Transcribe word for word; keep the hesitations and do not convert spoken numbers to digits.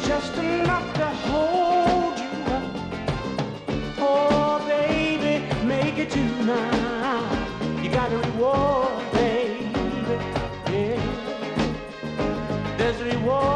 just enough to hold you up. Oh, baby, make it tonight. You got a reward, baby. Yeah, there's a reward.